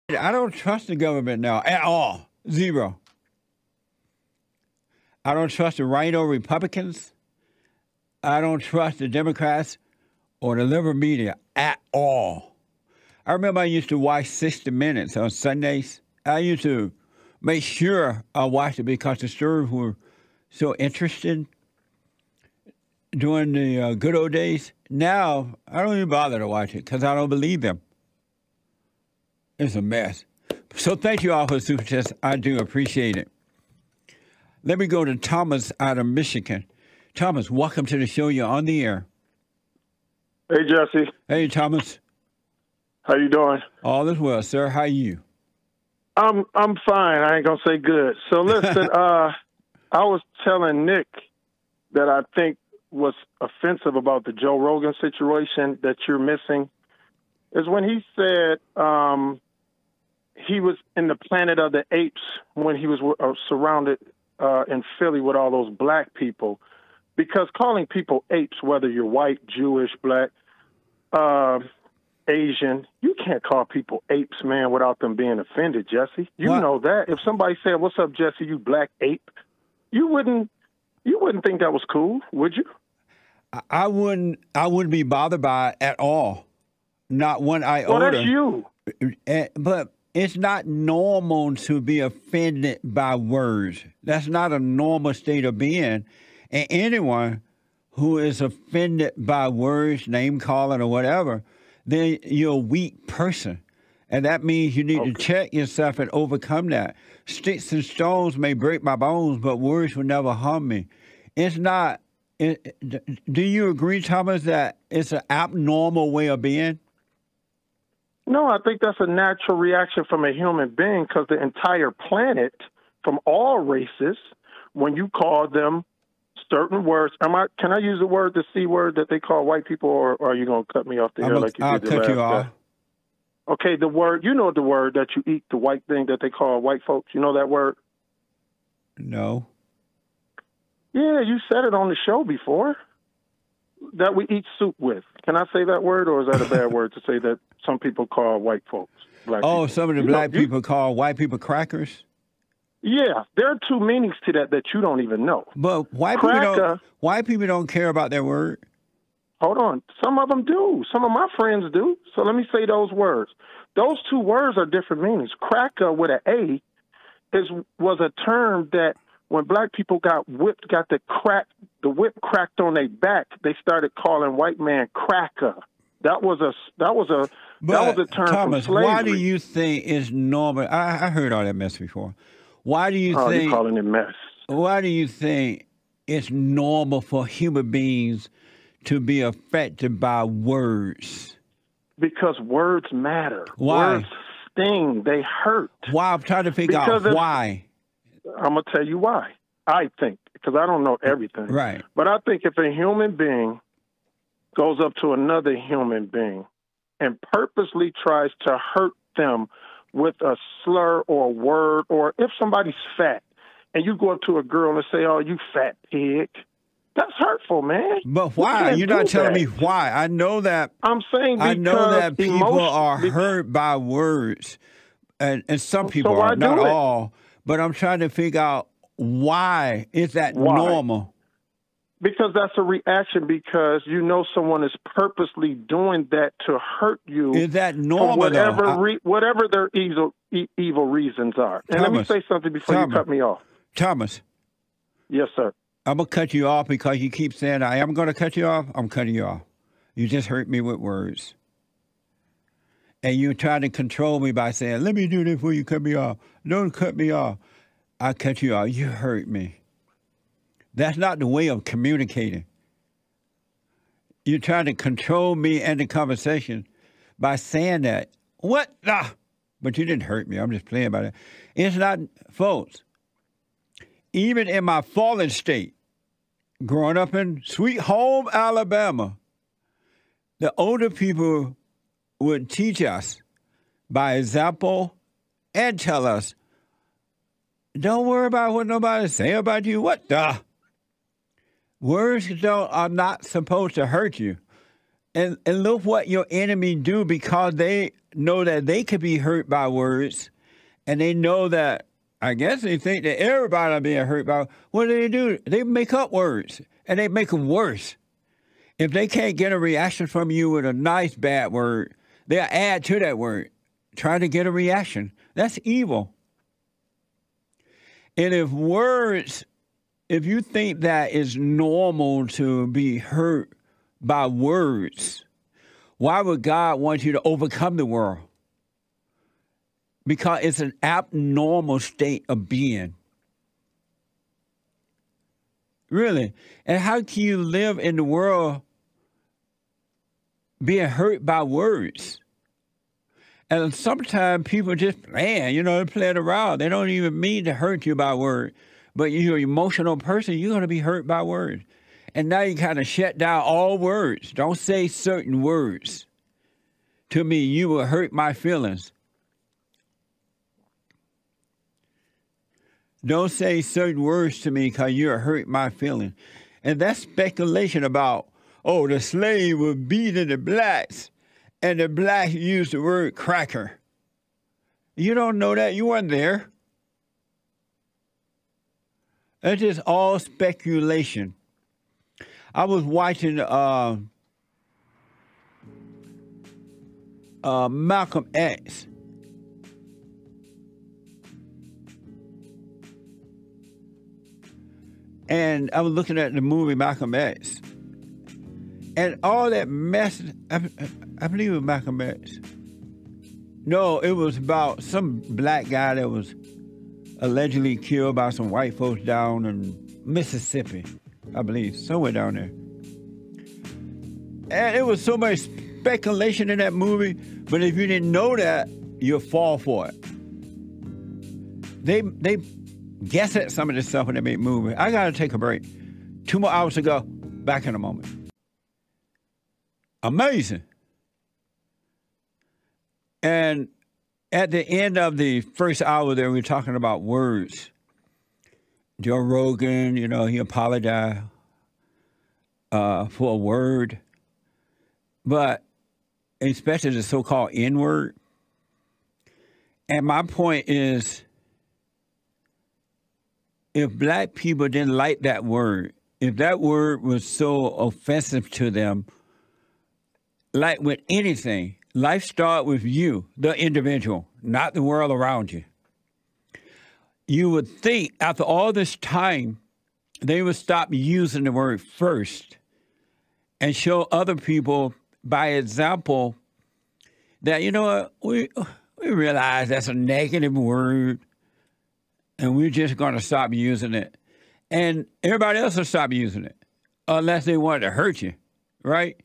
I don't trust the government now at all. Zero. I don't trust the rhino Republicans. I don't trust the Democrats or the liberal media at all. I remember I used to watch 60 Minutes on Sundays. I used to make sure I watched it because the stories were so interesting during the good old days. Now, I don't even bother to watch it because I don't believe them. It's a mess. So thank you all for the super chats. I do appreciate it. Let me go to Thomas out of Michigan. Thomas, welcome to the show. You're on the air. Hey, Jesse. Hey, Thomas. How you doing? All is well, sir. How are you? I'm fine. I ain't gonna say good. So listen, I was telling Nick that I think was offensive about the Joe Rogan situation that you're missing is when he said he was in the Planet of the Apes when he was surrounded in Philly with all those black people, because calling people apes, whether you're white, Jewish, black, Asian, you can't call people apes, man, without them being offended, Jesse. You know that. If somebody said, "What's up, Jesse, you black ape," you wouldn't think that was cool, would you? I wouldn't be bothered by it at all. Not one iota. Well, that's you. But it's not normal to be offended by words. That's not a normal state of being. And anyone who is offended by words, name calling or whatever, then you're a weak person. And that means you need to check yourself and overcome that. Sticks and stones may break my bones, but words will never harm me. It's not. Do you agree, Thomas, that it's an abnormal way of being? No, I think that's a natural reaction from a human being, because the entire planet, from all races, when you call them certain words, can I use the word, the C word that they call white people, or are you going to cut me off the air like you I'll did the last cut you off. time? Okay, the word, you know the word that you eat, the white thing that they call white folks. You know that word? No. Yeah, you said it on the show before, that we eat soup with. Can I say that word, or is that a bad word to say that some people call white folks black people? Some of the black people call white people crackers? Yeah, there are two meanings to that you don't even know. But white people don't care about that word. Hold on. Some of them do. Some of my friends do. So let me say those words. Those two words are different meanings. Cracker with an A was a term that when black people got the whip cracked on their back, they started calling white man cracker. That was a term Thomas, from slavery. Why do you think it's normal? I heard all that mess before. Why do you think you're calling it mess? Why do you think it's normal for human beings to be affected by words? Because words matter. Why? Words sting. They hurt. Why? I'm trying to figure out why. I'm going to tell you why. I think, because I don't know everything. Right. But I think if a human being goes up to another human being and purposely tries to hurt them with a slur or a word, or if somebody's fat and you go up to a girl and say, "Oh, you fat pig," that's hurtful, man. But why? You're not telling me why. I know that. I'm saying because I know that people are hurt by words, and some people are, not all. But I'm trying to figure out why is that normal? Because that's a reaction, because you know someone is purposely doing that to hurt you. Is that normal? Whatever their evil reasons are. And Thomas, let me say something before you cut me off. Thomas. Yes, sir. I'm going to cut you off because you keep saying I am going to cut you off. I'm cutting you off. You just hurt me with words. And you're trying to control me by saying, "Let me do this before you cut me off. Don't cut me off." I cut you off. You hurt me. That's not the way of communicating. You're trying to control me and the conversation by saying that. What? But you didn't hurt me. I'm just playing about it. It's not, folks. Even in my fallen state, growing up in sweet home Alabama, the older people would teach us by example and tell us, "Don't worry about what nobody say about you." What the? Words are not supposed to hurt you. And look what your enemy do, because they know that they could be hurt by words, and they know that, I guess they think that everybody are being hurt by, what do? They make up words, and they make them worse. If they can't get a reaction from you with a nice bad word, they'll add to that word, trying to get a reaction. That's evil. And if you think that it's normal to be hurt by words, why would God want you to overcome the world? Because it's an abnormal state of being. Really. And how can you live in the world being hurt by words? And sometimes people just playing, they play it around. They don't even mean to hurt you by word. But you're an emotional person, you're going to be hurt by words. And now you kind of shut down all words. Don't say certain words to me. You will hurt my feelings. Don't say certain words to me because you'll hurt my feelings. And that's speculation about, the slave was beating the blacks, and the blacks used the word cracker. You don't know that. You weren't there. It's just all speculation. I was watching Malcolm X. And I was looking at the movie Malcolm X. And all that mess, I believe it was Malcolm X. No, it was about some black guy that was allegedly killed by some white folks down in Mississippi, I believe, somewhere down there. And it was so much speculation in that movie, but if you didn't know that, you'll fall for it. They guess at some of this stuff when they make movies. I gotta take a break. 2 more hours to go. Back in a moment. Amazing. And at the end of the first hour there, we were talking about words. Joe Rogan, he apologized for a word. But especially the so-called N-word. And my point is, if black people didn't like that word, if that word was so offensive to them, like with anything, life starts with you, the individual, not the world around you. You would think after all this time, they would stop using the word first and show other people by example that, we realize that's a negative word and we're just going to stop using it. And everybody else will stop using it unless they want to hurt you, right?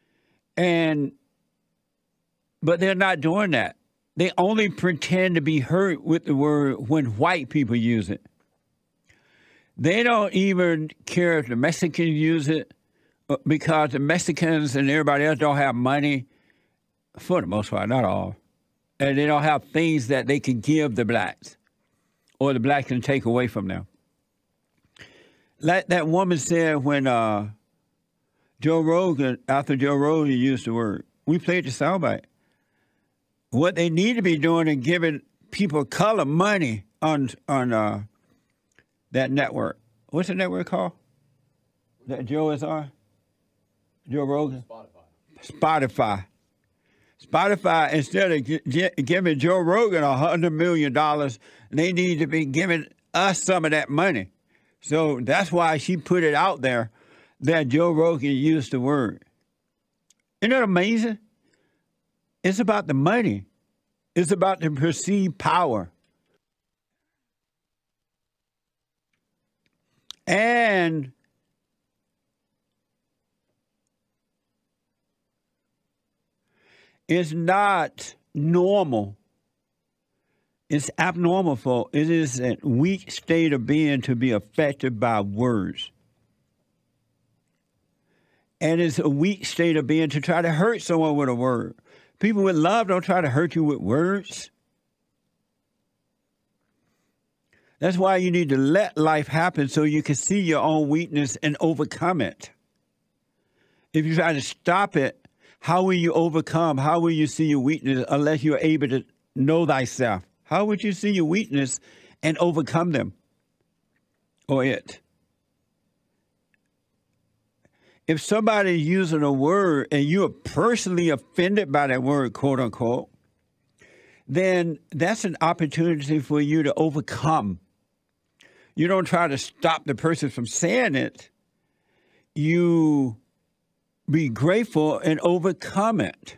But they're not doing that. They only pretend to be hurt with the word when white people use it. They don't even care if the Mexicans use it because the Mexicans and everybody else don't have money, for the most part, not all. And they don't have things that they can give the blacks or the blacks can take away from them. Like that woman said when after Joe Rogan used the word, we played the soundbite. What they need to be doing is giving people of color money on that network. What's the network called that Joe is on? Joe Rogan? Spotify. Spotify, instead of giving Joe Rogan $100 million, they need to be giving us some of that money. So that's why she put it out there that Joe Rogan used the word. Isn't that amazing? It's about the money. It's about the perceived power. And it's not normal. It's abnormal for it is a weak state of being to be affected by words. And it's a weak state of being to try to hurt someone with a word. People with love don't try to hurt you with words. That's why you need to let life happen so you can see your own weakness and overcome it. If you try to stop it, How will you overcome? How will you see your weakness unless you're able to know thyself? How would you see your weakness and overcome them or it? If somebody's using a word and you are personally offended by that word, quote unquote, then that's an opportunity for you to overcome. You don't try to stop the person from saying it. You be grateful and overcome it.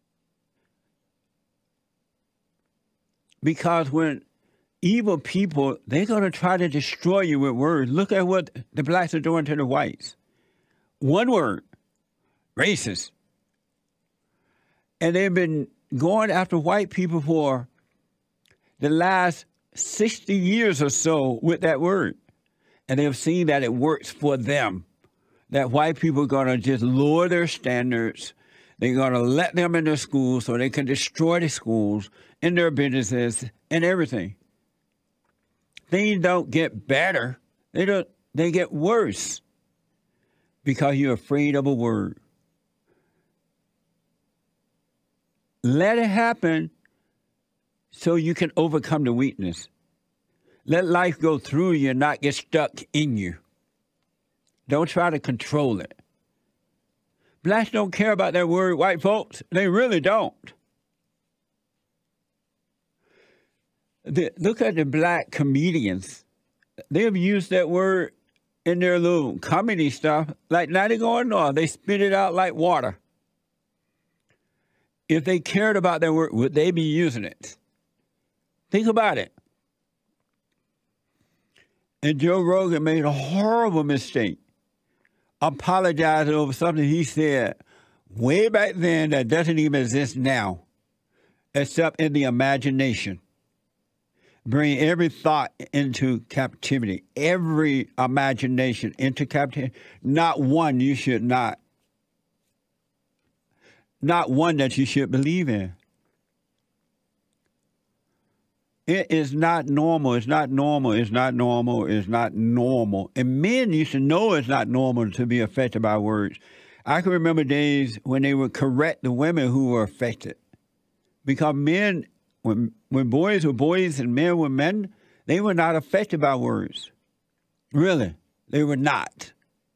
Because when evil people, they're going to try to destroy you with words. Look at what the blacks are doing to the whites. One word, racist. And they've been going after white people for the last 60 years or so with that word. And they've seen that it works for them. That white people are going to just lower their standards. They're going to let them in their schools so they can destroy the schools and their businesses and everything. Things don't get better. They get worse because you're afraid of a word. Let it happen so you can overcome the weakness. Let life go through you and not get stuck in you. Don't try to control it. Blacks don't care about that word, white folks. They really don't. Look at the black comedians. They have used that word in their little comedy stuff like nothing going on. They spit it out like water. If they cared about that word, would they be using it? Think about it. And Joe Rogan made a horrible mistake, apologizing over something he said way back then that doesn't even exist now, except in the imagination. Bring every thought into captivity, every imagination into captivity. Not one you should not one that you should believe in. It is not normal. It's not normal. It's not normal. It's not normal. And men used to know it's not normal to be affected by words. I can remember days when they would correct the women who were affected. Because men, when boys were boys and men were men, they were not affected by words. Really, they were not.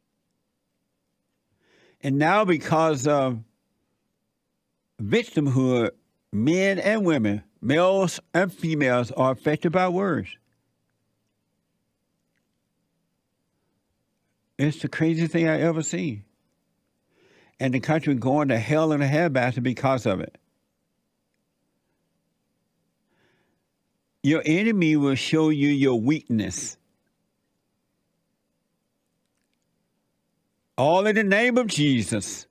And now because of victimhood, men and women, males and females, are affected by words. It's the craziest thing I ever seen. And the country going to hell in a handbasket because of it. Your enemy will show you your weakness. All in the name of Jesus.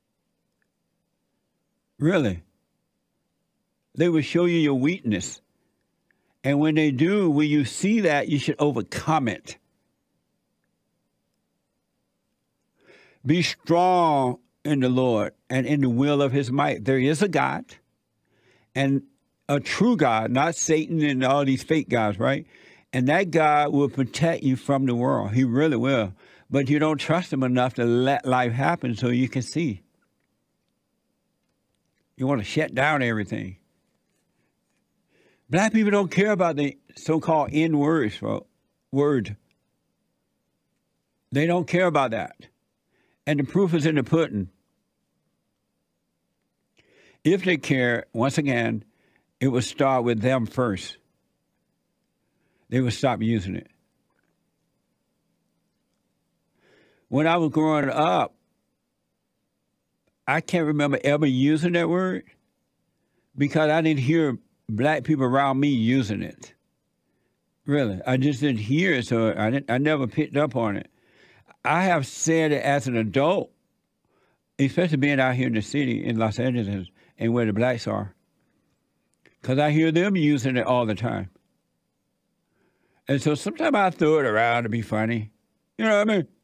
Really. They will show you your weakness. And when they do, when you see that, you should overcome it. Be strong in the Lord and in the will of his might. There is a God, and a true God, not Satan and all these fake gods, right? And that God will protect you from the world. He really will. But you don't trust him enough to let life happen so you can see. You want to shut down everything. Black people don't care about the so-called N-words, word. They don't care about that. And the proof is in the pudding. If they care, once again, it would start with them first. They would stop using it. When I was growing up, I can't remember ever using that word because I didn't hear black people around me using it. Really, I just didn't hear it, so I never picked up on it. I have said it as an adult, especially being out here in the city in Los Angeles and where the blacks are, because I hear them using it all the time. And so sometimes I throw it around to be funny. You know what I mean?